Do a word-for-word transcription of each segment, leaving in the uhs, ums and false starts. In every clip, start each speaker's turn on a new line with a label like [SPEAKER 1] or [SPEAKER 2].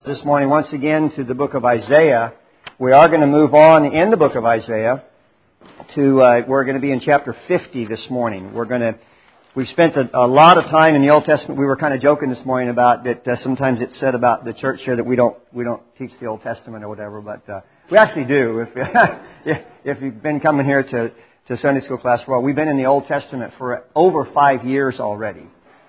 [SPEAKER 1] this morning once again to the book of Isaiah. We are going to move on in the book of Isaiah to, uh, we're going to be in chapter fifty this morning. We're going to, we've spent a, a lot of time in the Old Testament. We were kind of joking this morning about that uh, sometimes it's said about the church here that we don't, we don't teach the Old Testament or whatever, but uh, we actually do. If, if you've been coming here to, to Sunday school class for a while, we've been in the Old Testament for over five years already.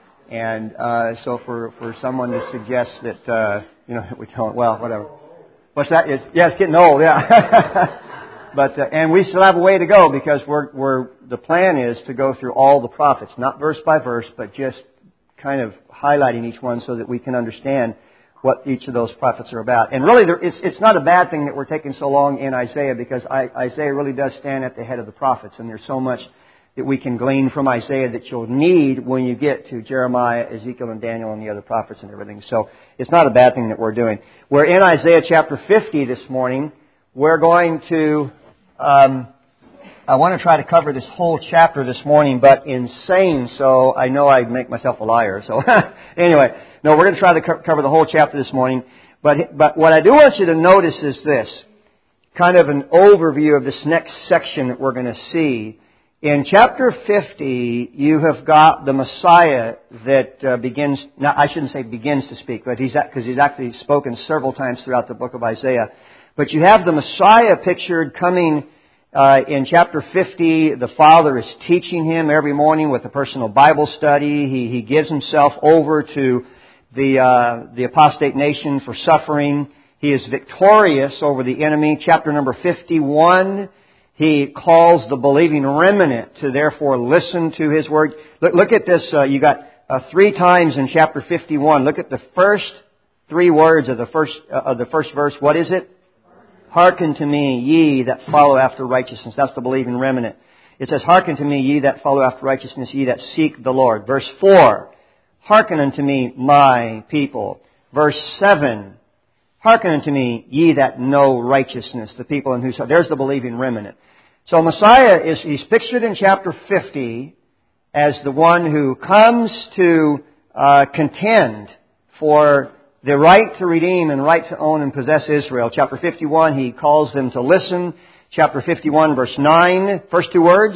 [SPEAKER 1] And uh, so for, for someone to suggest that, uh, you know, we don't, well, whatever. What's that? It's, yeah, it's getting old, yeah. but uh, and we still have a way to go because we're, we're the plan is to go through all the prophets, not verse by verse, but just kind of highlighting each one so that we can understand what each of those prophets are about. And really, there, it's it's not a bad thing that we're taking so long in Isaiah because I, Isaiah really does stand at the head of the prophets, and there's so much that we can glean from Isaiah that you'll need when you get to Jeremiah, Ezekiel, and Daniel and the other prophets and everything. So it's not a bad thing that we're doing. We're in Isaiah chapter fifty this morning. We're going to, um, I want to try to cover this whole chapter this morning, but in saying so, I know I'd make myself a liar. So anyway, no, we're going to try to co- cover the whole chapter this morning. But, but what I do want you to notice is this, kind of an overview of this next section that we're going to see. In chapter fifty, you have got the Messiah that uh, begins, now I shouldn't say begins to speak, but he's because he's actually spoken several times throughout the book of Isaiah. But you have the Messiah pictured coming uh, in chapter fifty. The Father is teaching him every morning with a personal Bible study. He, he gives himself over to the, uh, the apostate nation for suffering. He is victorious over the enemy. Chapter number fifty-one. He calls the believing remnant to therefore listen to His word. Look, look at this. Uh, you got uh, three times in chapter fifty-one. Look at the first three words of the first uh, of the first verse. What is it? Hearken to me, ye that follow after righteousness. That's the believing remnant. It says, Hearken to me, ye that follow after righteousness, ye that seek the Lord. Verse four. Hearken unto me, my people. Verse seven. Hearken unto me, ye that know righteousness, the people in whose heart. There's the believing remnant. So Messiah is, he's pictured in chapter fifty as the one who comes to uh, contend for the right to redeem and right to own and possess Israel. Chapter fifty-one, he calls them to listen. Chapter fifty-one, verse nine, first two words.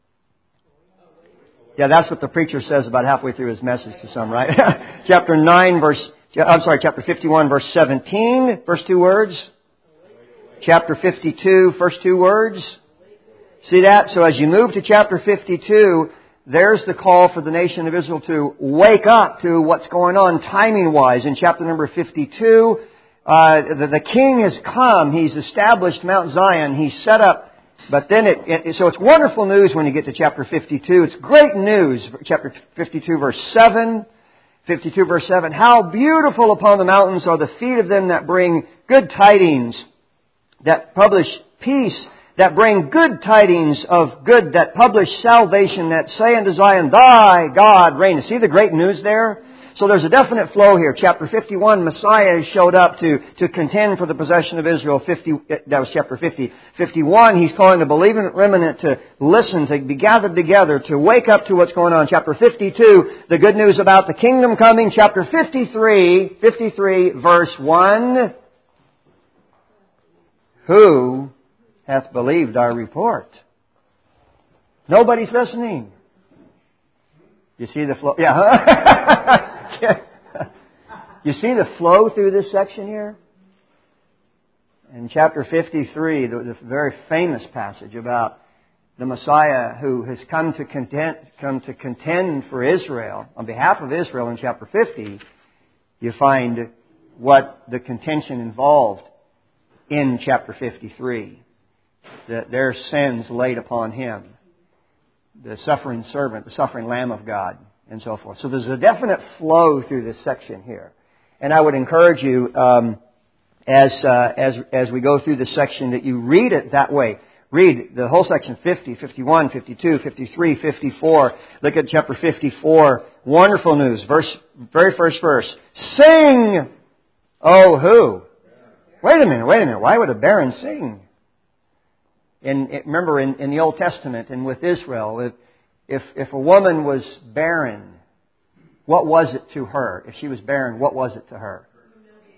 [SPEAKER 1] Yeah, that's what the preacher says about halfway through his message to some, right? Chapter nine, verse I'm sorry, chapter fifty-one, verse seventeen, first two words. Chapter fifty-two, first two words. See that? So as you move to chapter fifty-two, there's the call for the nation of Israel to wake up to what's going on timing-wise. In chapter number fifty-two, uh, the, the king has come. He's established Mount Zion. He's set up. But then it, it, so it's wonderful news when you get to chapter fifty-two. It's great news. Chapter fifty-two, verse seven. fifty-two verse seven, how beautiful upon the mountains are the feet of them that bring good tidings, that publish peace, that bring good tidings of good, that publish salvation, that say unto Zion, Thy God reigneth. See the great news there? So there's a definite flow here. Chapter fifty-one, Messiah showed up to, to contend for the possession of Israel. fifty, that was chapter fifty. fifty-one, he's calling the believing remnant to listen, to be gathered together, to wake up to what's going on. Chapter fifty-two, the good news about the kingdom coming. Chapter fifty-three, fifty-three, verse one. Who hath believed our report? Nobody's listening. You see the flow? Yeah. You see the flow through this section here? In chapter fifty-three, the, the very famous passage about the Messiah who has come to contend, come to contend for Israel, on behalf of Israel in chapter fifty, you find what the contention involved in chapter fifty-three. That their sins laid upon Him. The suffering servant, the suffering Lamb of God, and so forth. So there's a definite flow through this section here. And I would encourage you, um, as uh, as as we go through this section, that you read it that way. Read the whole section, fifty, fifty-one, fifty-two, fifty-three, fifty-four. Look at chapter fifty-four. Wonderful news. Verse, very first verse. Sing, oh who? Wait a minute, wait a minute. Why would a barren sing? And remember, in, in the Old Testament and with Israel, if, if if a woman was barren, what was it to her? If she was barren, what was it to her?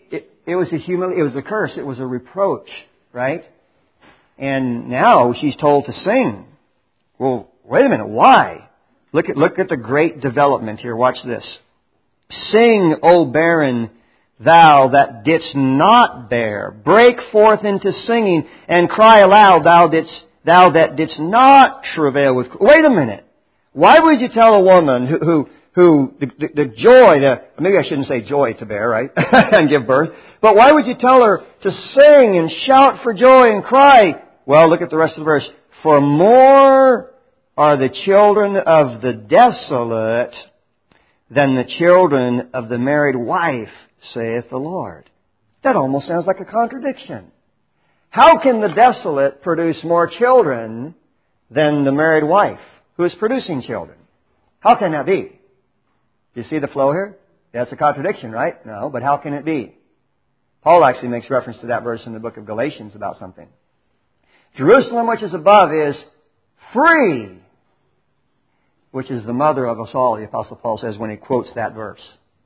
[SPEAKER 1] it, it was a humil- it was a curse. It was a reproach, right? And now she's told to sing. Well, wait a minute. Why? Look at, look at the great development here. Watch this. Sing, O barren, thou that didst not bear. Break forth into singing and cry aloud, thou didst, thou that didst not travail with... Wait a minute. Why would you tell a woman who, who, who the, the, the joy, the, maybe I shouldn't say joy to bear, right? And give birth. But why would you tell her to sing and shout for joy and cry? Well, look at the rest of the verse. For more are the children of the desolate than the children of the married wife, saith the Lord. That almost sounds like a contradiction. How can the desolate produce more children than the married wife who is producing children? How can that be? Do you see the flow here? That's a contradiction, right? No, but how can it be? Paul actually makes reference to that verse in the book of Galatians about something. Jerusalem, which is above, is free, which is the mother of us all, the Apostle Paul says when he quotes that verse.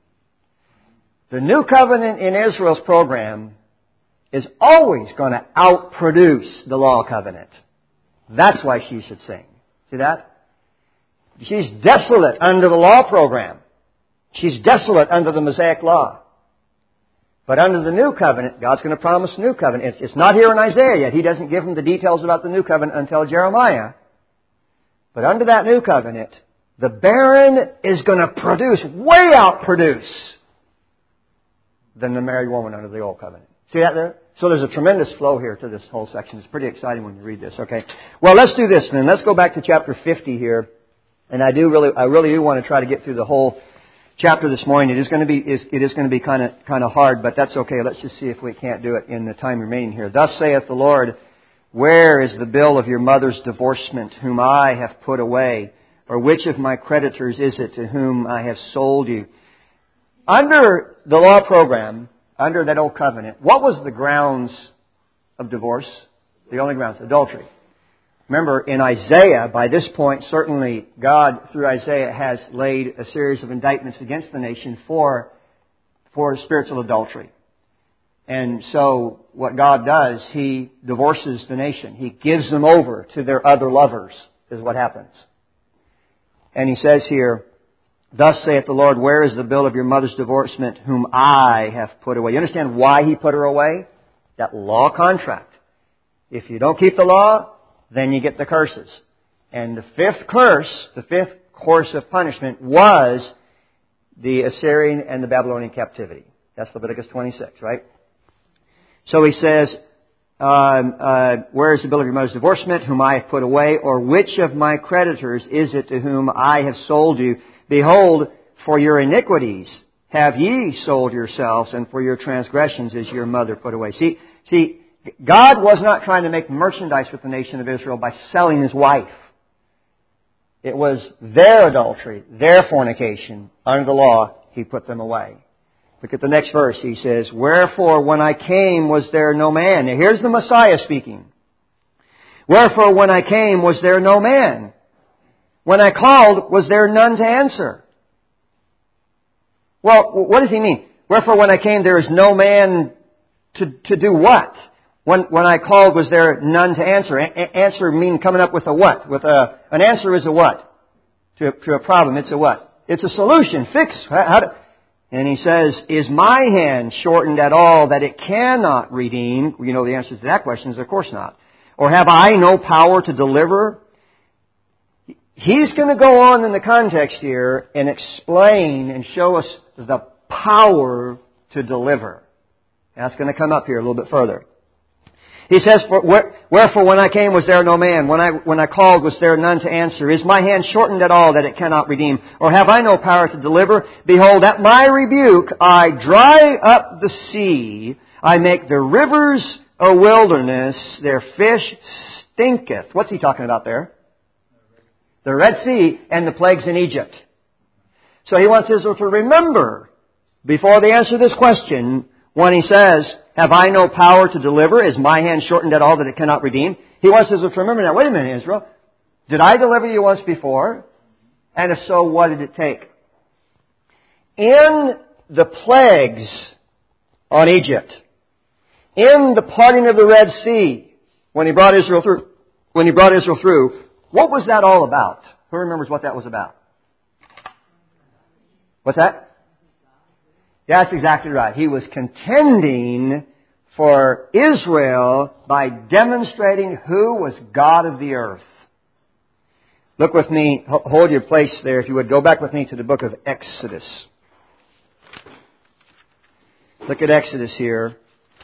[SPEAKER 1] The new covenant in Israel's program is always going to outproduce the law covenant. That's why she should sing. See that? She's desolate under the law program. She's desolate under the Mosaic law. But under the new covenant, God's going to promise a new covenant. It's, it's not here in Isaiah yet. He doesn't give them the details about the new covenant until Jeremiah. But under that new covenant, the barren is going to produce, way outproduce, than the married woman under the old covenant. See that there? So there's a tremendous flow here to this whole section. It's pretty exciting when you read this, okay? Well, let's do this then. Let's go back to chapter fifty here. And I do really, I really do want to try to get through the whole chapter this morning. It is going to be, it is going to be kind of, kind of hard, but that's okay. Let's just see if we can't do it in the time remaining here. Thus saith the Lord, where is the bill of your mother's divorcement, whom I have put away? Or which of my creditors is it to whom I have sold you? Under the law program, under that old covenant, what was the grounds of divorce? The only grounds, adultery. Remember, in Isaiah, by this point, certainly God, through Isaiah, has laid a series of indictments against the nation for, for spiritual adultery. And so, what God does, He divorces the nation. He gives them over to their other lovers, is what happens. And He says here, thus saith the Lord, where is the bill of your mother's divorcement, whom I have put away? You understand why He put her away? That law contract. If you don't keep the law, then you get the curses. And the fifth curse, the fifth course of punishment was the Assyrian and the Babylonian captivity. That's Leviticus twenty-six, right? So he says, um, uh, where is the bill of your mother's divorcement, whom I have put away? Or which of my creditors is it to whom I have sold you? Behold, for your iniquities have ye sold yourselves, and for your transgressions is your mother put away. See, see, God was not trying to make merchandise with the nation of Israel by selling His wife. It was their adultery, their fornication. Under the law, He put them away. Look at the next verse. He says, wherefore when I came was there no man. Now here's the Messiah speaking. Wherefore when I came was there no man. When I called was there none to answer. Well, what does He mean? Wherefore when I came there is no man to, to do what? When, when I called, was there none to answer? A- answer mean coming up with a what? With a, an answer is a what? To a, to a problem, it's a what? It's a solution. Fix. How, how do, and He says, is my hand shortened at all that it cannot redeem? You know the answer to that question is of course not. Or have I no power to deliver? He's going to go on in the context here and explain and show us the power to deliver. That's going to come up here a little bit further. He says, wherefore when I came was there no man, when I when I called was there none to answer. Is my hand shortened at all that it cannot redeem? Or have I no power to deliver? Behold, at my rebuke I dry up the sea, I make the rivers a wilderness, their fish stinketh. What's he talking about there? The Red Sea and the plagues in Egypt. So he wants Israel to remember, before they answer this question, when he says, have I no power to deliver? Is my hand shortened at all that it cannot redeem? He wants Israel to remember that. Wait a minute, Israel. Did I deliver you once before? And if so, what did it take? In the plagues on Egypt. In the parting of the Red Sea, when He brought Israel through, when He brought Israel through, what was that all about? Who remembers what that was about? What's that? Yeah, that's exactly right. He was contending for Israel by demonstrating who was God of the earth. Look with me, hold your place there if you would. Go back with me to the book of Exodus. Look at Exodus here.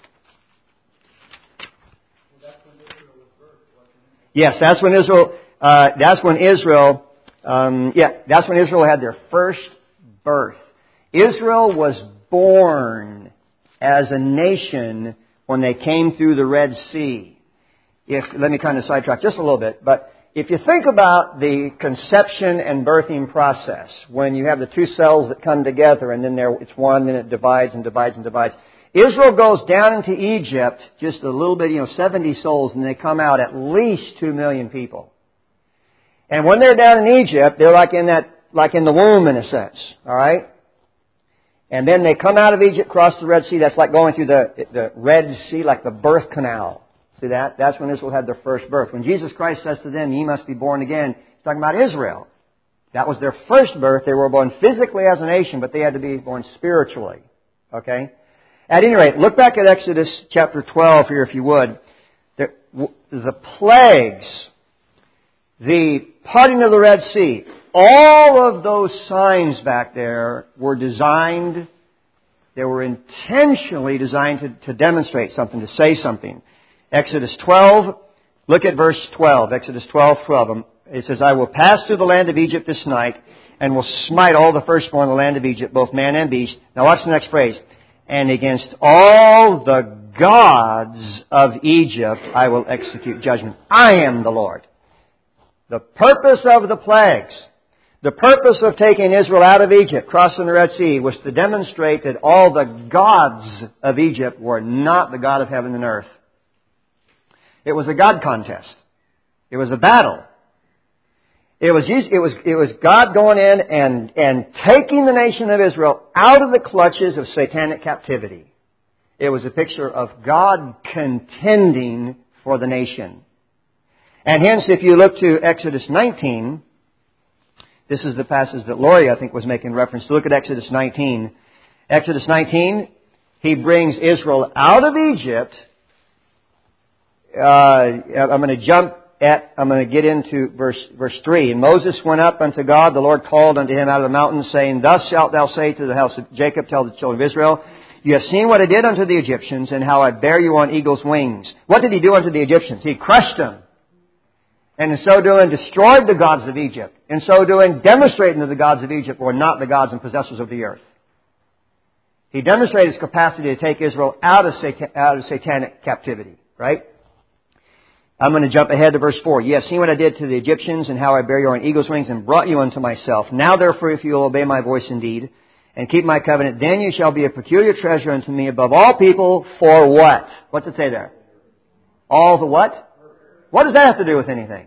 [SPEAKER 1] Yes, that's when Israel, uh, that's when Israel, um, yeah, that's when Israel had their first birth. Israel was born as a nation when they came through the Red Sea. If, let me kind of sidetrack just a little bit, but if you think about the conception and birthing process, when you have the two cells that come together and then there it's one, then it divides and divides and divides. Israel goes down into Egypt, just a little bit, you know, seventy souls, and they come out at least two million people. And when they're down in Egypt, they're like in that, like in the womb in a sense, all right? And then they come out of Egypt, cross the Red Sea. That's like going through the, the Red Sea, like the birth canal. See that? That's when Israel had their first birth. When Jesus Christ says to them, "Ye must be born again," He's talking about Israel. That was their first birth. They were born physically as a nation, but they had to be born spiritually. Okay? At any rate, look back at Exodus chapter twelve here, if you would. The, the plagues, the parting of the Red Sea, all of those signs back there were designed, they were intentionally designed to, to demonstrate something, to say something. Exodus twelve, look at verse twelve. Exodus twelve, twelve. It says, "I will pass through the land of Egypt this night, and will smite all the firstborn in the land of Egypt, both man and beast." Now watch the next phrase. "And against all the gods of Egypt I will execute judgment. I am the Lord." The purpose of the plagues, the purpose of taking Israel out of Egypt, crossing the Red Sea, was to demonstrate that all the gods of Egypt were not the God of heaven and earth. It was a God contest. It was a battle. It was, it was, it was God going in and, and taking the nation of Israel out of the clutches of satanic captivity. It was a picture of God contending for the nation. And hence, if you look to Exodus nineteen, this is the passage that Laurie, I think, was making reference to. Look at Exodus nineteen. Exodus nineteen, He brings Israel out of Egypt. Uh, I'm going to jump at, I'm going to get into verse, verse three. "And Moses went up unto God. The Lord called unto him out of the mountain, saying, Thus shalt thou say to the house of Jacob, tell the children of Israel, You have seen what I did unto the Egyptians, and how I bear you on eagle's wings." What did He do unto the Egyptians? He crushed them. And in so doing, destroyed the gods of Egypt. In so doing, demonstrating that the gods of Egypt were not the gods and possessors of the earth. He demonstrated His capacity to take Israel out of, satan- out of satanic captivity. Right? I'm going to jump ahead to verse four. "Ye have seen what I did to the Egyptians, and how I bear you on eagle's wings, and brought you unto myself. Now therefore, if you will obey my voice indeed, and keep my covenant, then you shall be a peculiar treasure unto me above all people." For what? What's it say there? All the what? What does that have to do with anything?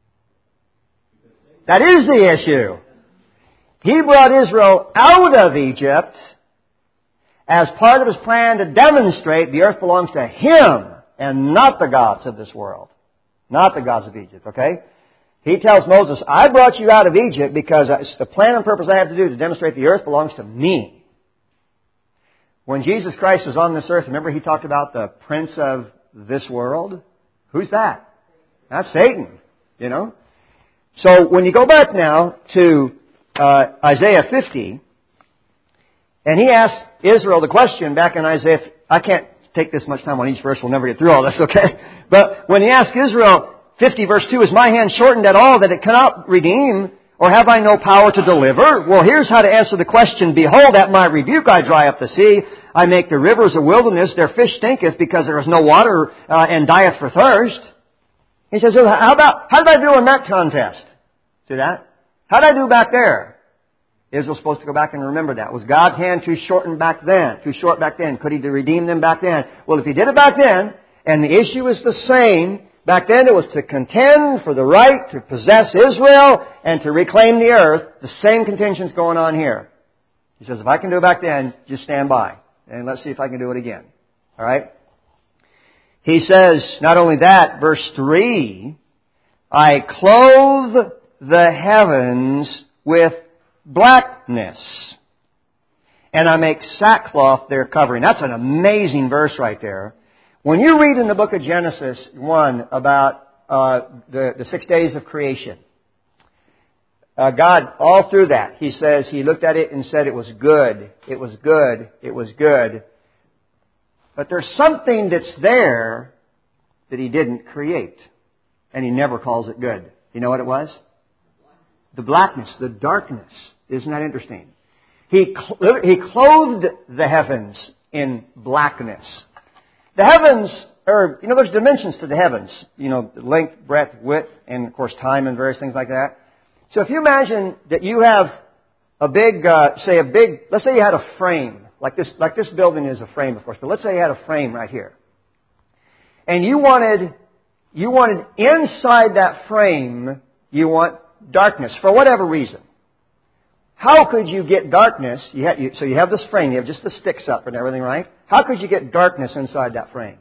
[SPEAKER 1] That is the issue. He brought Israel out of Egypt as part of His plan to demonstrate the earth belongs to Him and not the gods of this world. Not the gods of Egypt, okay? He tells Moses, "I brought you out of Egypt because it's the plan and purpose I have to do to demonstrate the earth belongs to me." When Jesus Christ was on this earth, remember He talked about the prince of this world? Who's that? That's Satan, you know? So when you go back now to uh, Isaiah fifty, and He asked Israel the question back in Isaiah, I can't take this much time on each verse, we'll never get through all this, okay? But when He asked Israel, fifty verse two, "Is my hand shortened at all that it cannot redeem? Or have I no power to deliver?" Well, here's how to answer the question. "Behold, at my rebuke I dry up the sea. I make the rivers a wilderness. Their fish stinketh because there is no water uh, and dieth for thirst." He says, how about, how did I do in that contest? See that? How did I do back there? Israel's supposed to go back and remember that. Was God's hand too shortened back then? Too short back then? Could He redeem them back then? Well, if He did it back then, and the issue is the same, back then it was to contend for the right to possess Israel and to reclaim the earth. The same contention's going on here. He says, if I can do it back then, just stand by. And let's see if I can do it again. All right? He says, not only that, verse three, I clothe the heavens with blackness, and I make sackcloth their covering. That's an amazing verse right there. When you read in the book of Genesis one about uh, the, the six days of creation, uh, God, all through that, He says He looked at it and said it was good, it was good, it was good. But there's something that's there that He didn't create. And He never calls it good. You know what it was? The blackness, the darkness. Isn't that interesting? He, cl- he clothed the heavens in blackness. The heavens are, you know, there's dimensions to the heavens. You know, length, breadth, width, and of course time and various things like that. So if you imagine that you have a big, uh, say a big, let's say you had a frame. Like this, like this building is a frame, of course, but let's say you had a frame right here. And you wanted, you wanted inside that frame, you want darkness, for whatever reason. How could you get darkness? You have, you, so you have this frame, you have just the sticks up and everything, right? How could you get darkness inside that frame?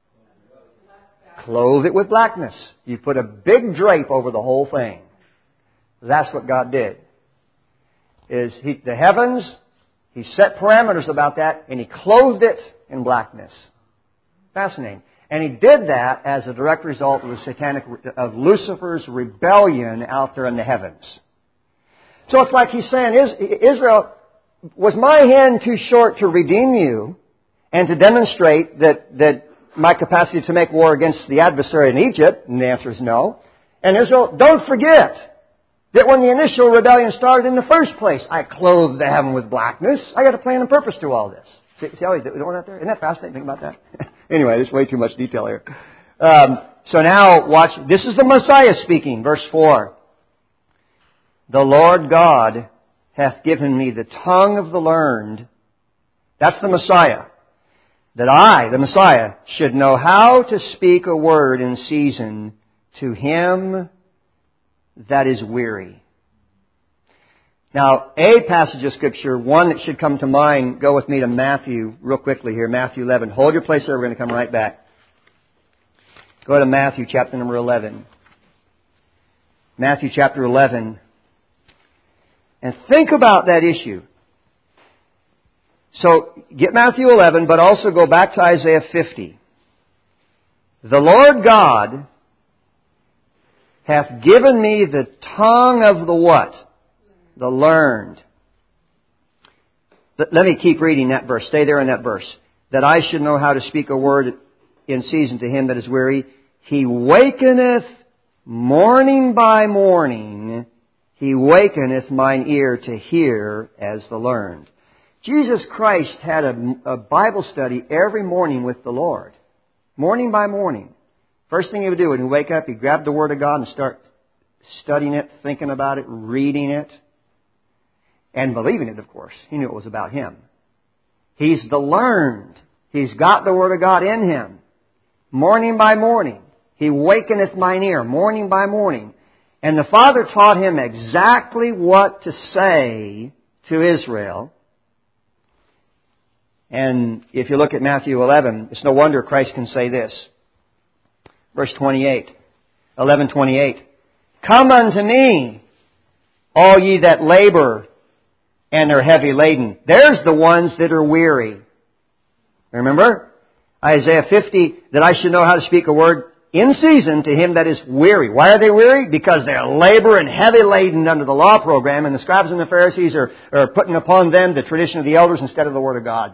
[SPEAKER 1] Clothe it with blackness. You put a big drape over the whole thing. That's what God did. Is he, the heavens, He set parameters about that, and He clothed it in blackness. Fascinating. And He did that as a direct result of the satanic, of Lucifer's rebellion out there in the heavens. So it's like He's saying, Israel, was my hand too short to redeem you and to demonstrate that, that my capacity to make war against the adversary in Egypt? And the answer is no. And Israel, don't forget that when the initial rebellion started in the first place, I clothed the heaven with blackness. I got a plan and purpose to all this. See, see how he's doing that there? Isn't that fascinating? Think about that. Anyway, there's way too much detail here. Um, so now, watch. This is the Messiah speaking, verse four. The Lord God hath given me the tongue of the learned. That's the Messiah. That I, the Messiah, should know how to speak a word in season to him that is weary. Now, a passage of Scripture, one that should come to mind, go with me to Matthew real quickly here, Matthew eleven. Hold your place there, we're going to come right back. Go to Matthew chapter number eleven. Matthew chapter eleven. And think about that issue. So, get Matthew eleven, but also go back to Isaiah fifty. The Lord God hath given me the tongue of the what? The learned. Let me keep reading that verse. Stay there in that verse. That I should know how to speak a word in season to him that is weary. He wakeneth morning by morning. He wakeneth mine ear to hear as the learned. Jesus Christ had a, a Bible study every morning with the Lord. Morning by morning. First thing he would do when he would wake up, he'd grab the Word of God and start studying it, thinking about it, reading it, and believing it, of course. He knew it was about him. He's the learned. He's got the Word of God in him. Morning by morning. He wakeneth mine ear. Morning by morning. And the Father taught him exactly what to say to Israel. And if you look at Matthew eleven, it's no wonder Christ can say this. Verse twenty-eight. eleven twenty-eight. Come unto me, all ye that labor and are heavy laden. There's the ones that are weary. Remember? Isaiah fifty, that I should know how to speak a word in season to him that is weary. Why are they weary? Because they're labor and heavy laden under the law program, and the scribes and the Pharisees are, are putting upon them the tradition of the elders instead of the Word of God.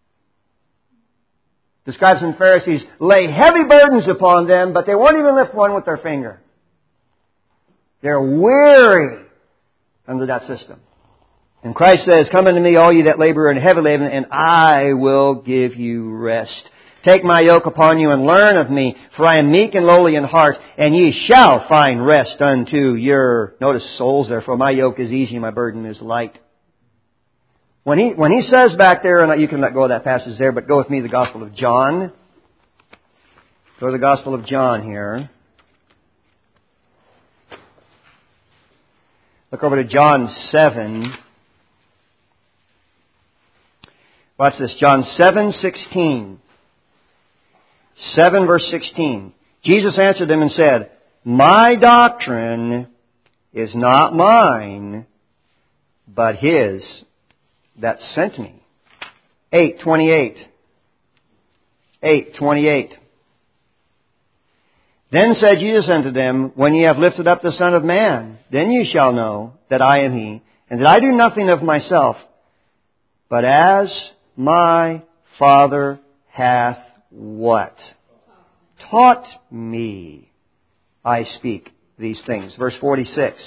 [SPEAKER 1] The scribes and Pharisees lay heavy burdens upon them, but they won't even lift one with their finger. They're weary under that system. And Christ says, come unto me, all ye that labor and are heavy laden, and I will give you rest. Take my yoke upon you and learn of me, for I am meek and lowly in heart, and ye shall find rest unto your, notice souls there, for my yoke is easy and my burden is light. When he, when he says back there, and you can let go of that passage there, but go with me to the Gospel of John. Go to the Gospel of John here. Look over to John seven. Watch this. John seven sixteen. seven verse sixteen. Jesus answered them and said, My doctrine is not mine, but His that sent me. eight twenty-eight. eight twenty-eight. Then said Jesus unto them, When ye have lifted up the Son of Man, then ye shall know that I am He, and that I do nothing of myself, but as my Father hath what? Taught me, I speak these things. Verse forty-six.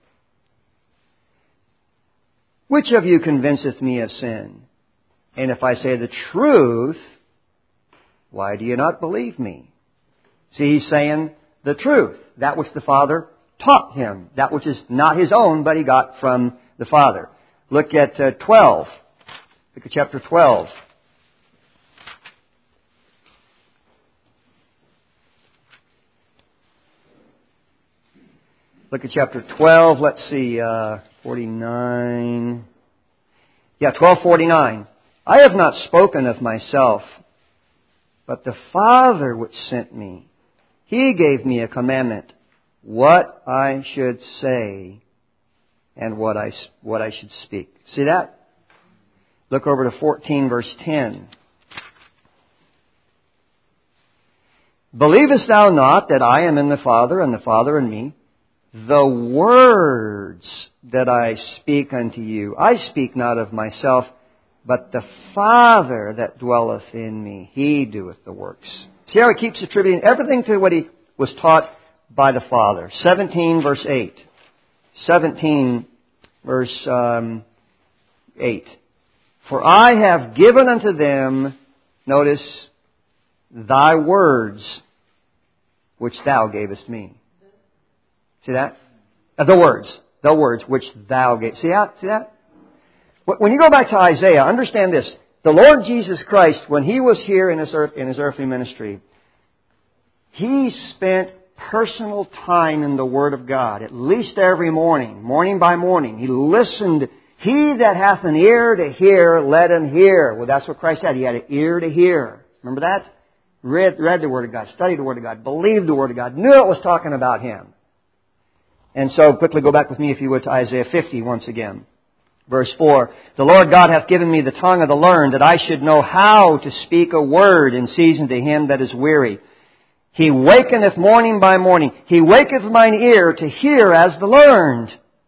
[SPEAKER 1] Which of you convinceth me of sin? And if I say the truth, why do you not believe me? See, He's saying the truth, that which the Father taught Him, that which is not His own, but He got from the Father. Look at uh, twelve. Look at chapter twelve. Look at chapter twelve. Let's see, uh, forty-nine. Yeah, twelve forty-nine. I have not spoken of myself, but the Father which sent me, He gave me a commandment, what I should say and what I, what I should speak. See that? Look over to fourteen verse ten. Believest thou not that I am in the Father and the Father in me? The words that I speak unto you, I speak not of myself, but the Father that dwelleth in me, He doeth the works. See how He keeps attributing everything to what He was taught by the Father. seventeen verse eight. seventeen verse um, eight. For I have given unto them, notice, thy words, which thou gavest me. See that? Uh, the words. The words which thou gavest. See that? See that? When you go back to Isaiah, understand this. The Lord Jesus Christ, when He was here in His, earth, in His earthly ministry, He spent personal time in the Word of God, at least every morning, morning by morning. He listened. He that hath an ear to hear, let him hear. Well, that's what Christ had. He had an ear to hear. Remember that? Read, read the Word of God, studied the Word of God, believed the Word of God, knew it was talking about Him. And so, quickly go back with me, if you would, to Isaiah fifty once again. Verse four, The Lord God hath given me the tongue of the learned, that I should know how to speak a word in season to him that is weary. He wakeneth morning by morning. He waketh mine ear to hear as the learned.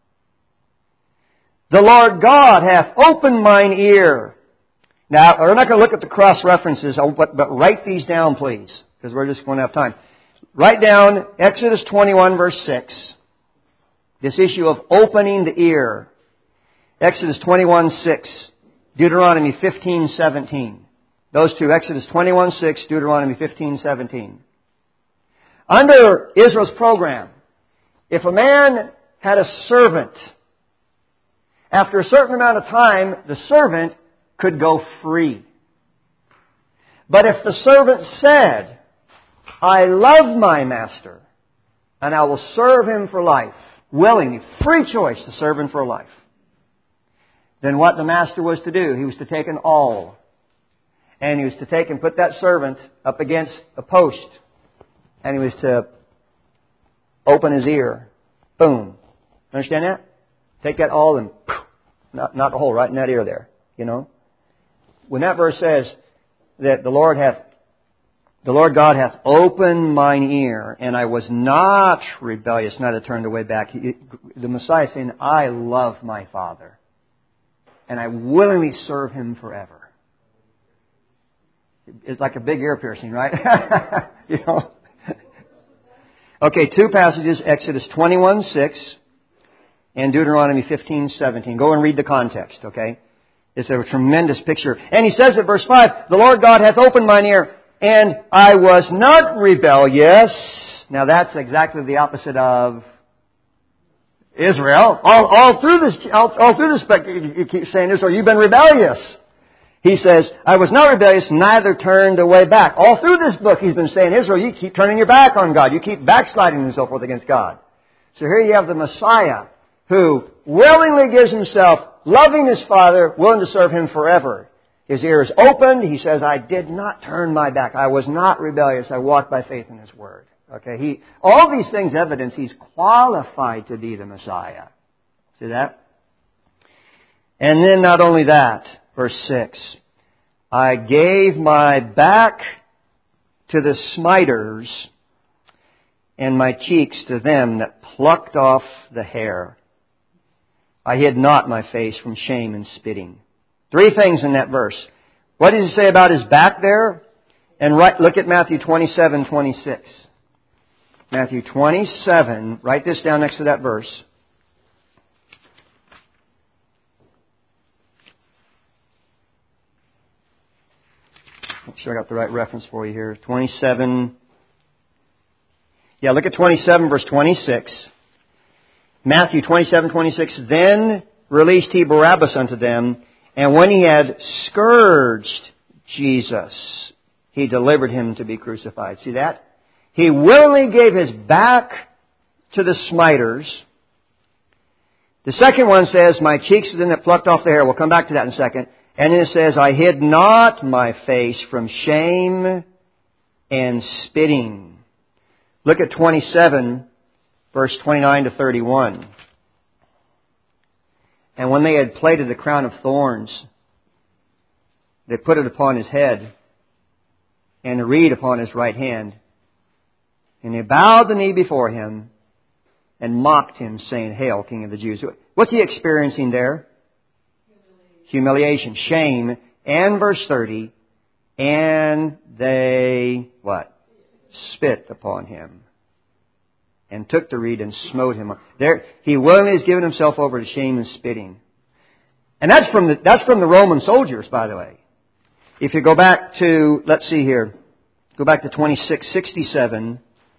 [SPEAKER 1] The Lord God hath opened mine ear. Now, we're not going to look at the cross references, but, but write these down, please, because we're just going to have time. Write down Exodus twenty-one, verse six. This issue of opening the ear. Exodus twenty-one, six. Deuteronomy fifteen, seventeen. Those two, Exodus twenty-one, six, Deuteronomy fifteen, seventeen. Under Israel's program, if a man had a servant, after a certain amount of time, the servant could go free. But if the servant said, I love my master, and I will serve him for life, willingly, free choice to serve him for life, then what the master was to do, he was to take an awl, and he was to take and put that servant up against a post, and he was to open his ear. Boom. Understand that? Take that awl and poof, not, not the hole, right in that ear there, you know. When that verse says that the Lord hath, the Lord God hath opened mine ear, and I was not rebellious, neither turned away back. He, the Messiah is saying, I love my Father, and I willingly serve Him forever. It's like a big ear piercing, right? You know. Okay, two passages, Exodus twenty-one, six and Deuteronomy fifteen, seventeen. Go and read the context, okay? It's a tremendous picture. And he says at verse five, the Lord God hath opened mine ear, and I was not rebellious. Now that's exactly the opposite of Israel. All, all through this, all, all through this, you keep saying Israel, you've been rebellious. He says, I was not rebellious, neither turned away back. All through this book, he's been saying, Israel, you keep turning your back on God. You keep backsliding and so forth against God. So here you have the Messiah who willingly gives himself, loving his Father, willing to serve Him forever. His ear is opened. He says, I did not turn my back. I was not rebellious. I walked by faith in His Word. Okay, he, all these things evidence He's qualified to be the Messiah. See that? And then not only that, verse six, I gave my back to the smiters and my cheeks to them that plucked off the hair. I hid not my face from shame and spitting. Three things in that verse. What does He say about His back there? And right, look at Matthew twenty-seven twenty-six. Matthew twenty-seven, write this down next to that verse. Make sure I got the right reference for you here. twenty-seven. Yeah, look at twenty-seven, verse twenty-six. Matthew twenty-seven twenty-six. Then released He Barabbas unto them, and when He had scourged Jesus, He delivered Him to be crucified. See that? He willingly gave His back to the smiters. The second one says, my cheeks to them that plucked off the hair. We'll come back to that in a second. And then it says, I hid not my face from shame and spitting. Look at twenty-seven, verse twenty-nine to thirty-one. And when they had plaited the crown of thorns, they put it upon His head and a reed upon His right hand. And they bowed the knee before Him and mocked Him, saying, Hail, King of the Jews. What's He experiencing there? Humiliation, shame, and verse thirty, and they, what? Spit upon Him, and took the reed and smote Him. There, He willingly has given Himself over to shame and spitting. And that's from the, that's from the Roman soldiers, by the way. If you go back to, let's see here, go back to twenty-six sixty-seven.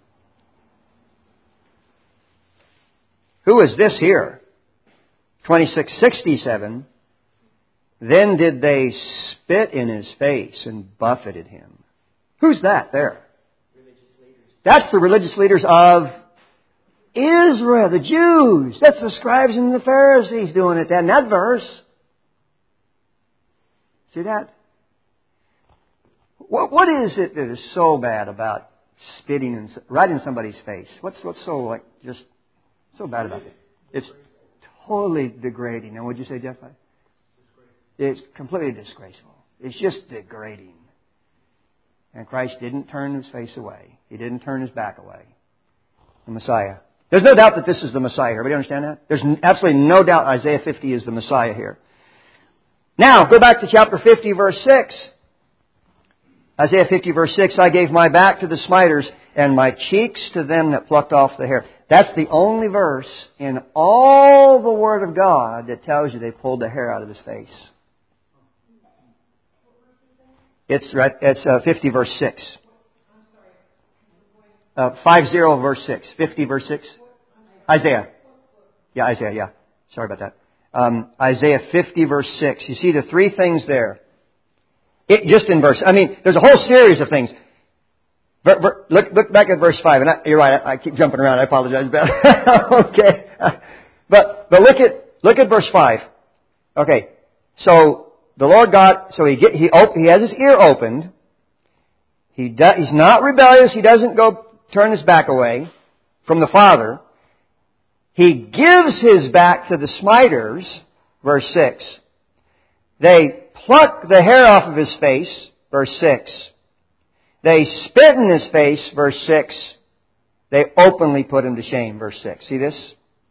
[SPEAKER 1] Who is this here? twenty-six sixty-seven. Then did they spit in His face and buffeted Him. Who's that there? Religious leaders. That's the religious leaders of Israel, the Jews. That's the scribes and the Pharisees doing it in that verse. See that? What, what is it that is so bad about spitting in, right in somebody's face? What's, what's so like just so bad about it? It's totally degrading. And would you say, Jeff? It's completely disgraceful. It's just degrading. And Christ didn't turn His face away. He didn't turn His back away. The Messiah. There's no doubt that this is the Messiah. Everybody understand that? There's absolutely no doubt Isaiah fifty is the Messiah here. Now, go back to chapter fifty, verse six. Isaiah fifty, verse six, I gave my back to the smiters, and my cheeks to them that plucked off the hair. That's the only verse in all the Word of God that tells you they pulled the hair out of His face. It's right. It's uh, fifty, verse six. Uh, five zero, verse six. Fifty, verse six. Isaiah. Yeah, Isaiah. Yeah. Sorry about that. Um, Isaiah fifty, verse six. You see the three things there. It just in verse. I mean, there's a whole series of things. Ver, ver, look, look back at verse five. And I, you're right. I, I keep jumping around. I apologize about it. Okay. But but look at look at verse five. Okay. So. The Lord God, so he get, he op, he has his ear opened. He do, he's not rebellious. He doesn't go turn his back away from the Father. He gives his back to the smiters, verse six. They pluck the hair off of his face, verse six. They spit in his face, verse six. They openly put him to shame, verse six. See this?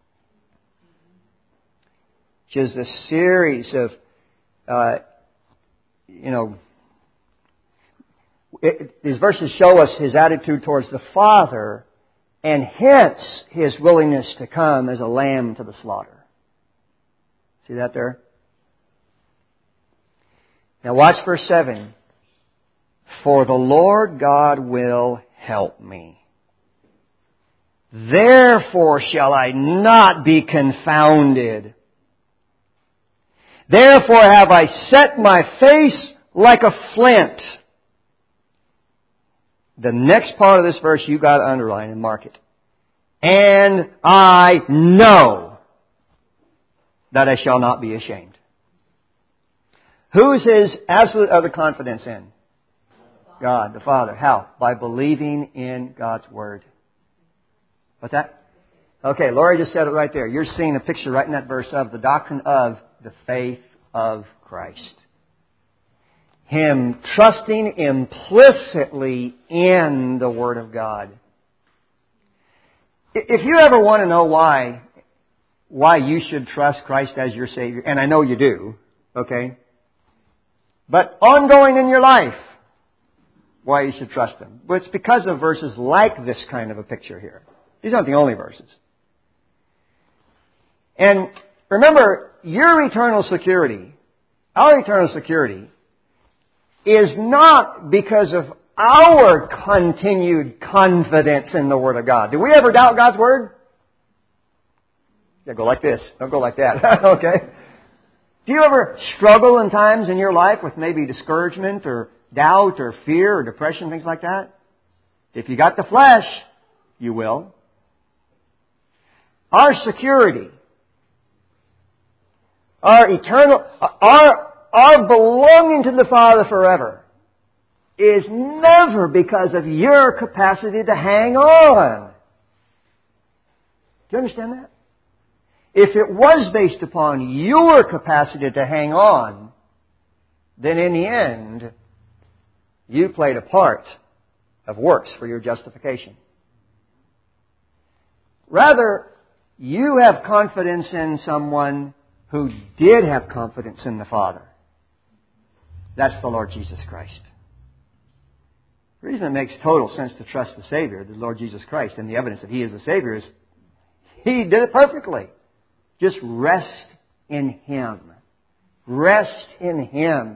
[SPEAKER 1] Just a series of Uh, you know, it, these verses show us His attitude towards the Father, and hence His willingness to come as a lamb to the slaughter. See that there? Now watch verse seven. For the Lord God will help me. Therefore shall I not be confounded. Therefore have I set my face like a flint. The next part of this verse you got to underline and mark it. And I know that I shall not be ashamed. Who is his absolute utter confidence in? God, the Father. How? By believing in God's Word. What's that? Okay, Laurie just said it right there. You're seeing a picture right in that verse of the doctrine of the faith of Christ. Him trusting implicitly in the Word of God. If you ever want to know why, why you should trust Christ as your Savior, and I know you do, okay? But ongoing in your life, why you should trust Him. Well, it's because of verses like this kind of a picture here. These aren't the only verses. And remember, your eternal security, our eternal security, is not because of our continued confidence in the Word of God. Do we ever doubt God's Word? Yeah, go like this. Don't go like that. Okay? Do you ever struggle in times in your life with maybe discouragement or doubt or fear or depression, things like that? If you got the flesh, you will. Our security, our eternal, our Our belonging to the Father forever is never because of your capacity to hang on. Do you understand that? If it was based upon your capacity to hang on, then in the end, you played a part of works for your justification. Rather, you have confidence in someone who did have confidence in the Father. That's the Lord Jesus Christ. The reason it makes total sense to trust the Savior, the Lord Jesus Christ, and the evidence that He is the Savior is He did it perfectly. Just rest in Him. Rest in Him.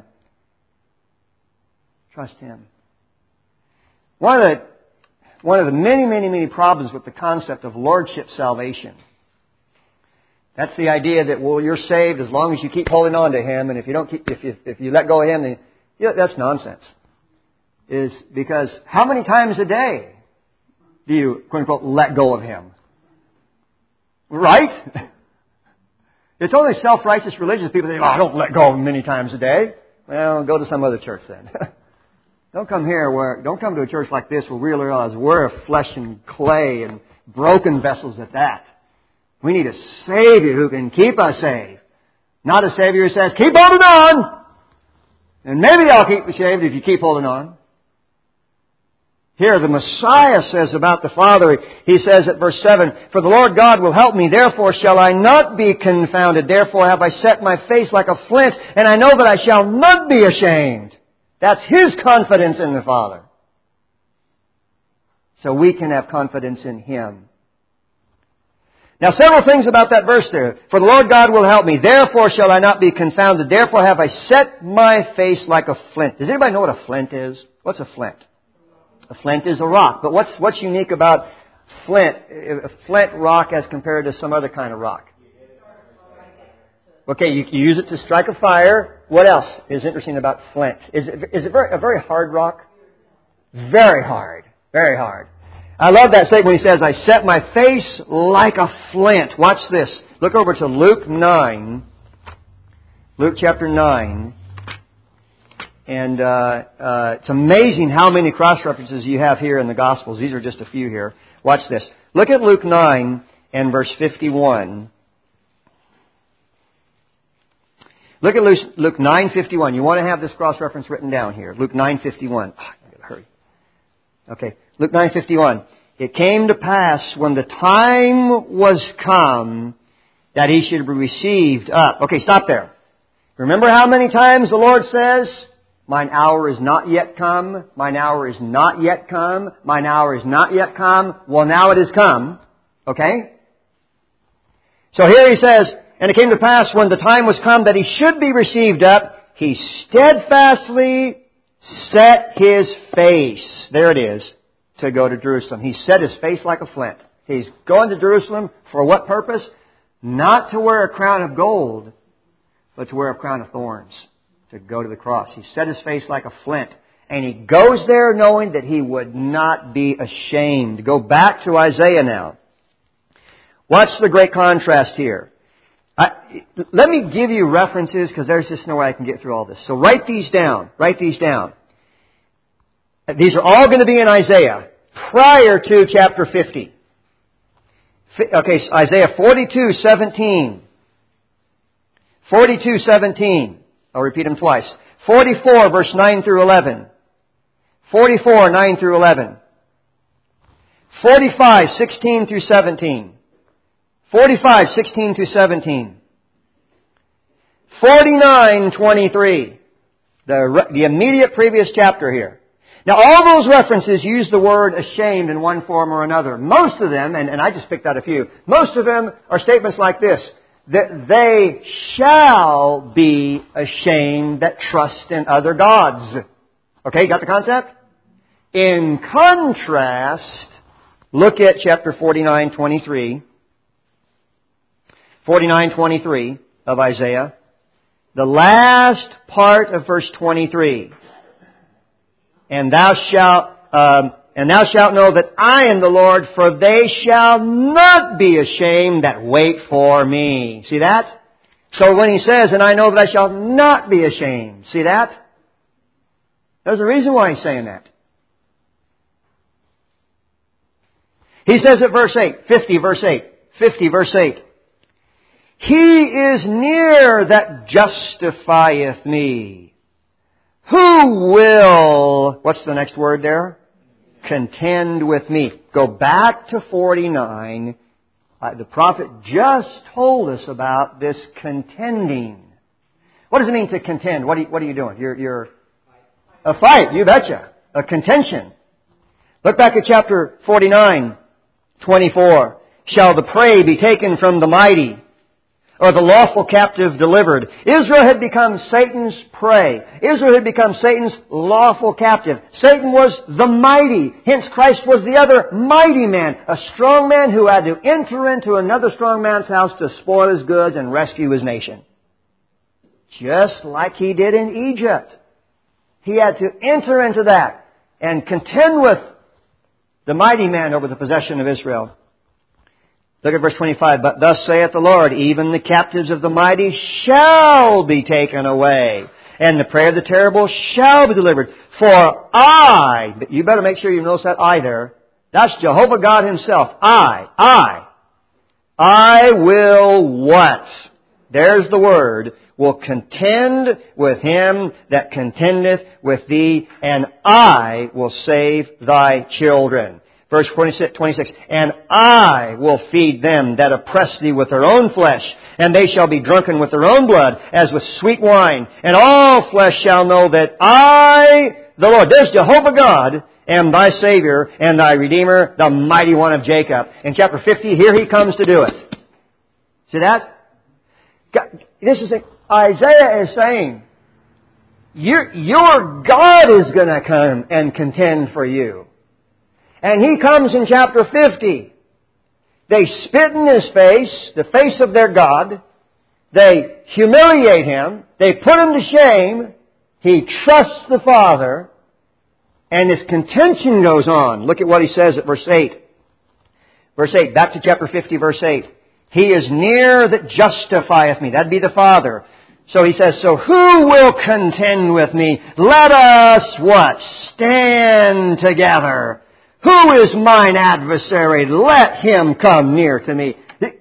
[SPEAKER 1] Trust Him. One of the, one of the many, many, many problems with the concept of Lordship salvation, that's the idea that, well, you're saved as long as you keep holding on to Him, and if you don't keep, if you, if you let go of Him, then yeah, that's nonsense. Is because how many times a day do you, quote unquote, let go of Him? Right? It's only self-righteous religious people that say, oh, I don't let go of Him many times a day. Well, go to some other church then. Don't come here where, don't come to a church like this where we realize we're of flesh and clay and broken vessels at that. We need a Savior who can keep us saved. Not a Savior who says, keep holding on! And maybe I'll keep you saved if you keep holding on. Here the Messiah says about the Father, He says at verse seven, for the Lord God will help me, therefore shall I not be confounded. Therefore have I set my face like a flint, and I know that I shall not be ashamed. That's His confidence in the Father. So we can have confidence in Him. Now several things about that verse there. For the Lord God will help me, therefore shall I not be confounded. Therefore have I set my face like a flint. Does anybody know what a flint is? What's a flint? A flint is a rock. But what's what's unique about flint, a flint rock as compared to some other kind of rock? Okay, you can use it to strike a fire. What else is interesting about flint? Is it, is it very, a very hard rock? Very hard. Very hard. I love that statement when He says, I set my face like a flint. Watch this. Look over to Luke nine. Luke chapter nine. And uh, uh, it's amazing how many cross-references you have here in the Gospels. These are just a few here. Watch this. Look at Luke nine and verse fifty-one. Look at Luke, Luke nine fifty-one. You want to have this cross-reference written down here. Luke nine fifty-one. Oh, I've got to hurry. Okay. Luke nine fifty-one. It came to pass when the time was come that He should be received up. Okay, stop there. Remember how many times the Lord says, mine hour is not yet come, mine hour is not yet come, mine hour is not yet come. Well, now it is come. Okay? So here He says, and it came to pass when the time was come that He should be received up, He steadfastly set His face. There it is. To go to Jerusalem. He set His face like a flint. He's going to Jerusalem for what purpose? Not to wear a crown of gold, but to wear a crown of thorns. To go to the cross. He set His face like a flint. And He goes there knowing that He would not be ashamed. Go back to Isaiah now. Watch the great contrast here. I, let me give you references because there's just no way I can get through all this. So write these down. Write these down. These are all going to be in Isaiah prior to chapter fifty. Okay, so Isaiah forty-two seventeen. forty-two seventeen. I'll repeat them twice. forty-four verse nine through eleven. forty-four nine through eleven. forty-five sixteen through seventeen. forty-five sixteen through seventeen. forty-nine twenty-three. The, the immediate previous chapter here. Now all those references use the word ashamed in one form or another. Most of them, and, and I just picked out a few, most of them are statements like this. That they shall be ashamed that trust in other gods. Okay, got the concept? In contrast, look at chapter forty-nine twenty-three. forty-nine twenty-three of Isaiah. The last part of verse twenty-three. And thou shalt, um, and thou shalt know that I am the Lord, for they shall not be ashamed that wait for me. See that? So when he says, and I know that I shall not be ashamed. See that? There's a reason why he's saying that. He says at verse eight, fifty verse eight, fifty verse eight. He is near that justifieth me. Who will, what's the next word there? Contend with me. Go back to forty-nine. Uh, the prophet just told us about this contending. What does it mean to contend? What are you, what are you doing? You're, you're a fight, you betcha. A contention. Look back at chapter forty-nine, twenty-four. Shall the prey be taken from the mighty, or the lawful captive delivered? Israel had become Satan's prey. Israel had become Satan's lawful captive. Satan was the mighty. Hence Christ was the other mighty man. A strong man who had to enter into another strong man's house to spoil his goods and rescue his nation. Just like he did in Egypt. He had to enter into that and contend with the mighty man over the possession of Israel. Look at verse twenty-five. But thus saith the Lord, even the captives of the mighty shall be taken away, and the prey of the terrible shall be delivered. For I, but you better make sure you notice that I there. That's Jehovah God Himself. I, I, I will what? There's the word. Will contend with him that contendeth with thee, and I will save thy children. Verse twenty-six, and I will feed them that oppress thee with their own flesh, and they shall be drunken with their own blood, as with sweet wine. And all flesh shall know that I, the Lord, there's Jehovah God, am thy Savior and thy Redeemer, the mighty one of Jacob. In chapter fifty, here he comes to do it. See that? God, this is a, Isaiah is saying, your, your God is going to come and contend for you. And He comes in chapter fifty. They spit in His face, the face of their God. They humiliate Him. They put Him to shame. He trusts the Father. And this contention goes on. Look at what He says at verse eight. Verse eight, back to chapter fifty, verse eight. He is near that justifieth me. That'd be the Father. So He says, so who will contend with me? Let us, what? Stand together. Who is mine adversary? Let him come near to me.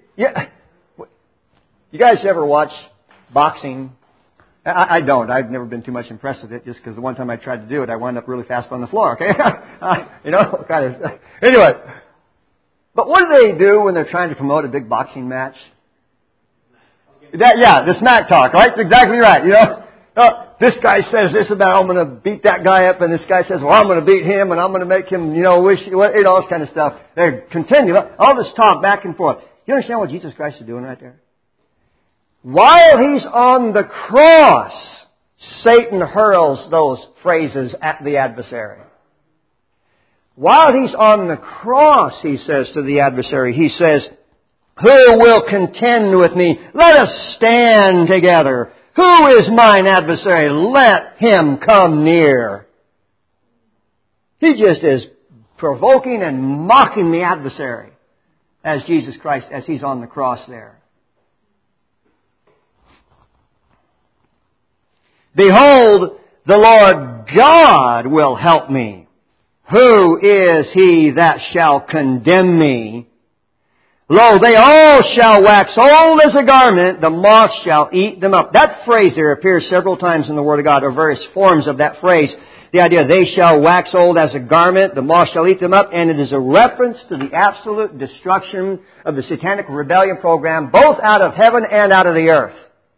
[SPEAKER 1] You guys ever watch boxing? I, I don't. I've never been too much impressed with it, just because the one time I tried to do it, I wound up really fast on the floor. Okay, you know, kind of. Anyway, but what do they do when they're trying to promote a big boxing match? That, yeah, the smack talk, right? Exactly right. You know, uh, this guy says this about I'm going to beat that guy up, and this guy says, well, I'm going to beat him, and I'm going to make him, you know, wish, you know, all this kind of stuff. They continue all this talk back and forth. You understand what Jesus Christ is doing right there? While He's on the cross, Satan hurls those phrases at the adversary. While He's on the cross, He says to the adversary, He says, who will contend with me? Let us stand together. Who is mine adversary? Let him come near. He just is provoking and mocking the adversary as Jesus Christ, as He's on the cross there. Behold, the Lord God will help me. Who is he that shall condemn me? Lo, they all shall wax old as a garment, the moth shall eat them up. That phrase there appears several times in the Word of God, or various forms of that phrase. The idea, they shall wax old as a garment, the moth shall eat them up, and it is a reference to the absolute destruction of the satanic rebellion program, both out of heaven and out of the earth.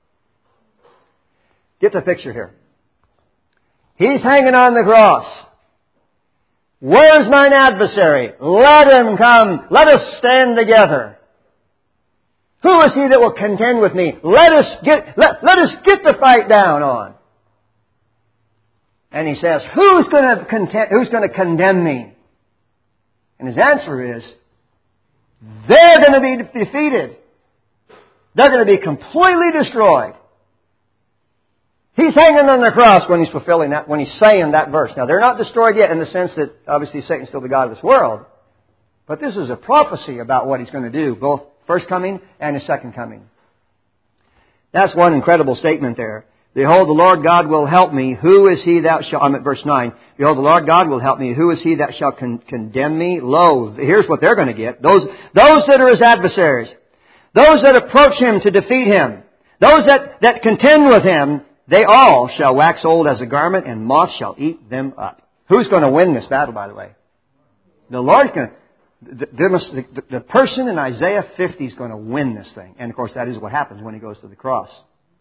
[SPEAKER 1] Get the picture here. He's hanging on the cross. Where's mine adversary? Let him come. Let us stand together. Who is he that will contend with me? Let us get, let, let us get the fight down on. And he says, who's going to contend, who's going to condemn me? And his answer is, they're going to be defeated. They're going to be completely destroyed. He's hanging on the cross when he's fulfilling that, when he's saying that verse. Now, they're not destroyed yet in the sense that obviously Satan's still the god of this world. But this is a prophecy about what he's going to do, both first coming and his second coming. That's one incredible statement there. Behold, the Lord God will help me. Who is he that shall... I'm at verse nine. Behold, the Lord God will help me. Who is he that shall con- condemn me? Lo, here's what they're going to get. Those, those that are his adversaries. Those that approach him to defeat him. Those that, that contend with him. They all shall wax old as a garment, and moths shall eat them up. Who's going to win this battle, by the way? The Lord's going to... The, must, the, the person in Isaiah fifty is going to win this thing. And, of course, that is what happens when he goes to the cross.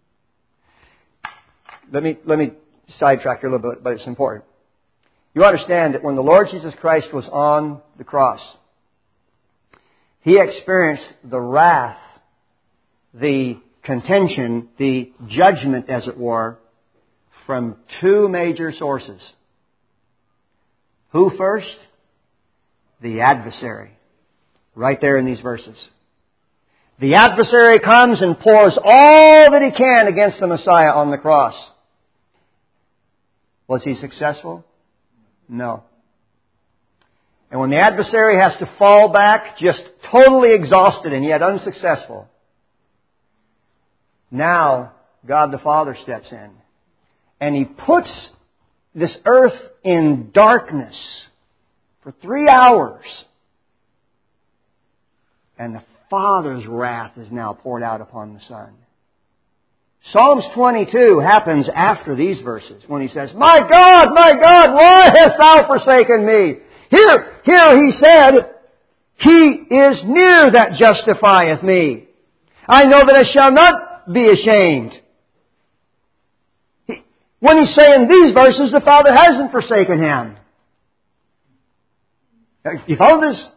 [SPEAKER 1] Let me, let me sidetrack here a little bit, but it's important. You understand that when the Lord Jesus Christ was on the cross, He experienced the wrath, the contention, the judgment, as it were, from two major sources. Who first? The adversary. Right there in these verses. The adversary comes and pours all that he can against the Messiah on the cross. Was he successful? No. And when the adversary has to fall back, just totally exhausted and yet unsuccessful, now God the Father steps in and He puts this earth in darkness for three hours. And the Father's wrath is now poured out upon the Son. Psalms twenty-two happens after these verses when he says, My God, my God, why hast thou forsaken me? Here, here he said, He is near that justifieth me. I know that I shall not be ashamed. He, when he's saying these verses, the Father hasn't forsaken him. You follow this?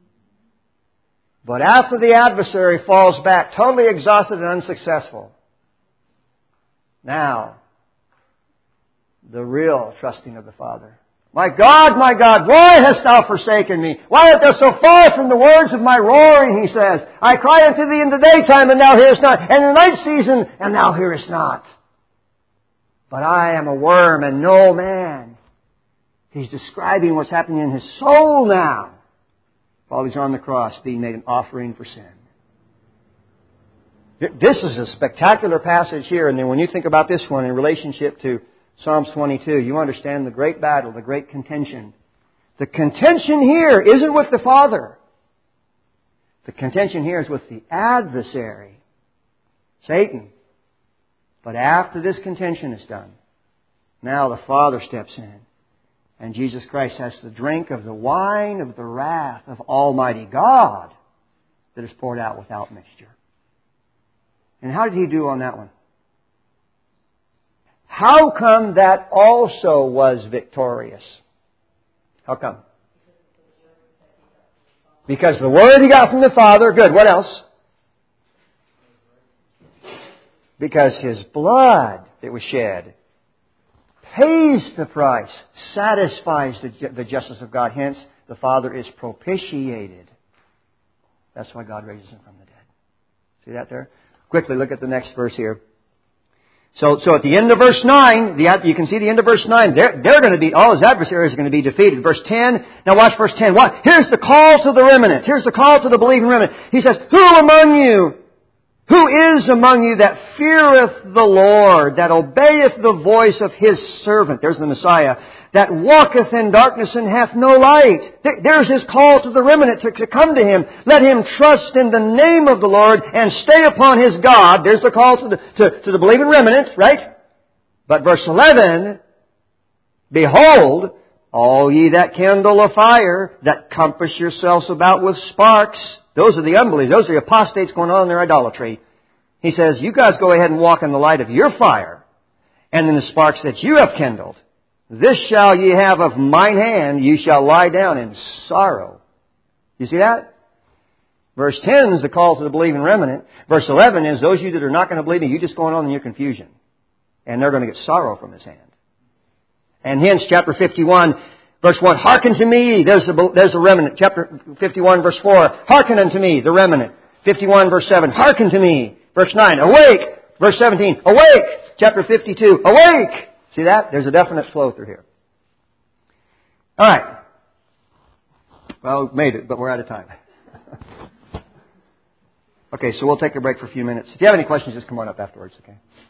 [SPEAKER 1] But after the adversary falls back, totally exhausted and unsuccessful, now, the real trusting of the Father. My God, my God, why hast thou forsaken me? Why art thou so far from the words of my roaring, he says. I cry unto thee in the daytime, and thou hearest not. And in the night season, and thou hearest not. But I am a worm and no man. He's describing what's happening in his soul now, while he's on the cross, being made an offering for sin. This is a spectacular passage here, and then when you think about this one in relationship to Psalms twenty-two, you understand the great battle, the great contention. The contention here isn't with the Father. The contention here is with the adversary, Satan. But after this contention is done, now the Father steps in, and Jesus Christ has to drink of the wine of the wrath of Almighty God that is poured out without mixture. And how did He do on that one? How come that also was victorious? How come? Because the Word He got from the Father. Good. What else? Because His blood that was shed pays the price, satisfies the, the justice of God. Hence, the Father is propitiated. That's why God raises Him from the dead. See that there? Quickly, look at the next verse here. So, so at the end of verse nine, the, you can see the end of verse nine. They're, they're going to be, all his adversaries are going to be defeated. Verse ten, now watch verse ten. What? Here's the call to the remnant. Here's the call to the believing remnant. He says, Who among you Who is among you that feareth the Lord, that obeyeth the voice of His servant? There's the Messiah. That walketh in darkness and hath no light. There's His call to the remnant to, to come to Him. Let him trust in the name of the Lord and stay upon his God. There's the call to the, to, to the believing remnant, right? But verse eleven, behold, all ye that kindle a fire, that compass yourselves about with sparks. Those are the unbelievers. Those are the apostates going on in their idolatry. He says, you guys go ahead and walk in the light of your fire, and in the sparks that you have kindled. This shall ye have of mine hand, you shall lie down in sorrow. You see that? Verse ten is the call to the believing remnant. Verse eleven is those of you that are not going to believe me, you just going on in your confusion. And they're going to get sorrow from His hand. And hence, chapter fifty-one, verse one, hearken to me. There's the, there's the remnant. Chapter fifty-one, verse four, hearken unto me, the remnant. fifty-one, verse seven, hearken to me. Verse nine, awake. Verse seventeen, awake. Chapter fifty-two, awake. See that? There's a definite flow through here. All right. Well, we made it, but we're out of time. Okay, so we'll take a break for a few minutes. If you have any questions, just come on up afterwards, okay?